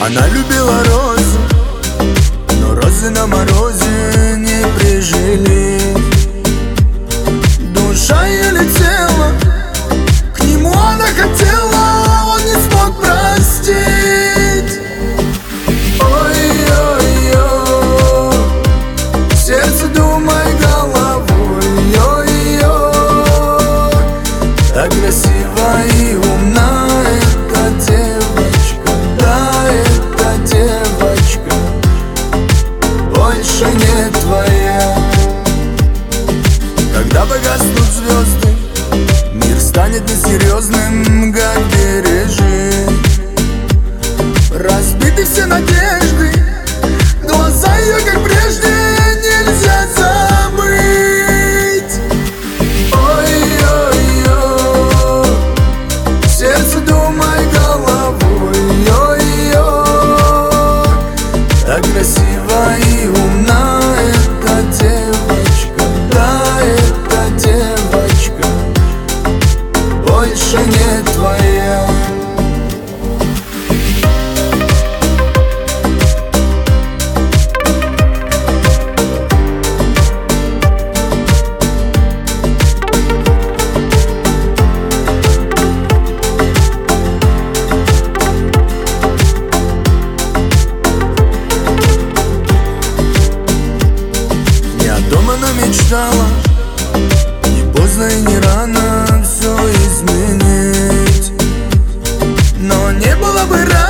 Она любила розы, но розы на морозе не прижили. Душа ее летела, к нему она хотела, он не смог простить. Ой-ой-ой, сердце думай головой, ой-ой, так красиво и умна эта девочка, да, эта девочка больше не твоя. Когда погаснут звезды, мир станет несерьезным, как бережи. Разбиты все надежды, глаза ее, как прежде, нельзя забыть. Ой-ой-ой, сердце думай головой, ой-ой, так красиво и умна эта девочка, да, эта девочка больше не твоя. Она мечтала, не поздно и не рано все изменить, но не было бы рано.